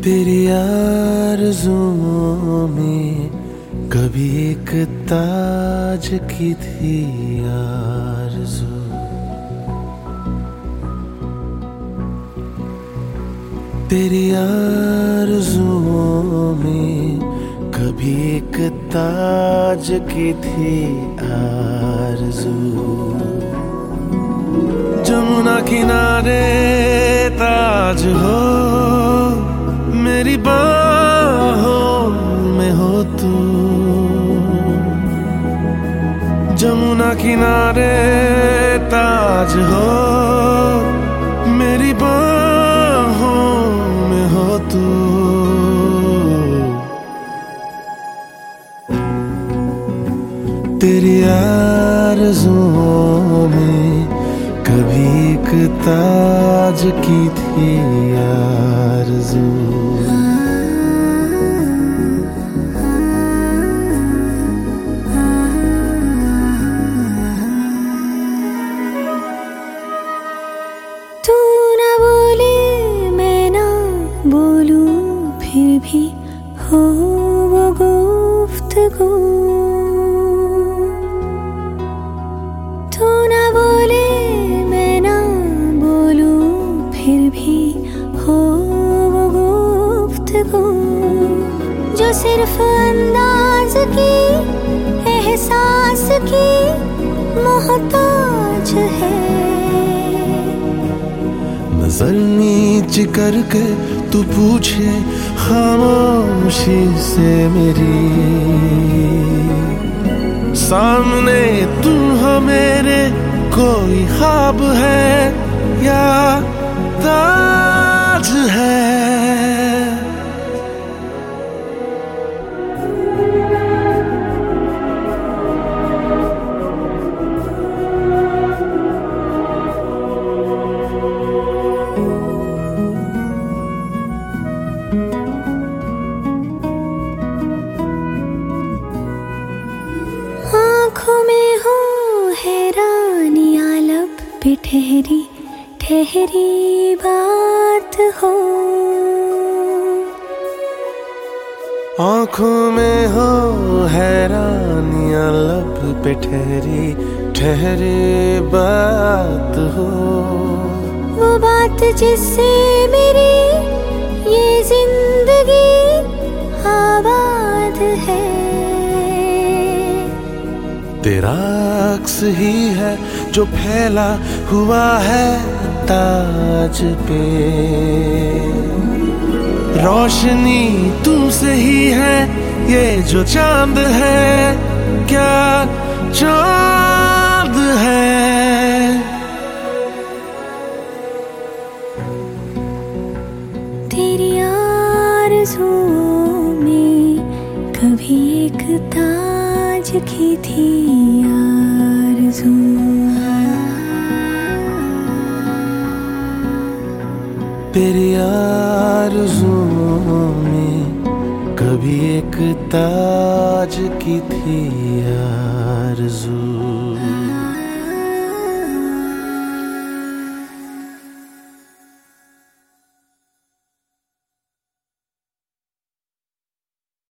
तेरी आरज़ुओं में कभी एक ताज की थी आरज़ू। तेरी आरज़ुओं में कभी एक ताज की थी आरज़ू। जमुना किनारे ताज हो, मेरी बाहों में हो तू। जमुना किनारे ताज हो, मेरी बाहों में हो तू। तेरी आरज़ुओं में कभी एक ताज की थी आरज़ू। तू ना बोले मैं ना बोलूं, फिर भी हो वो गुफ्तगू। तू ना बोले मैं ना बोलूं, फिर भी हो वो गुफ्तगू। जो सिर्फ अंदाज की, एहसास की मोहताज है। नजर नीचे करके तू पूछे खामोशी से मेरी, सामने तू हो मेरे, कोई ख्वाब है या ताज है। आँखों में हो हैरानियाँ, लब पे ठहरी ठहरी बात हो। आँखों में हो हैरानियाँ, लब पे ठहरी ठहरे बात हो। वो बात जिससे मेरी ये जिंदगी आबाद है। तेरा अक्स ही है जो फैला हुआ है ताज पे। रोशनी तुमसे ही है ये जो चांद है, क्या चांद है। तेरी आरज़ुओं में कभी एक ताज की थी आरज़ू। तेरी आरज़ुओं में कभी एक ताज की थी आरज़ू।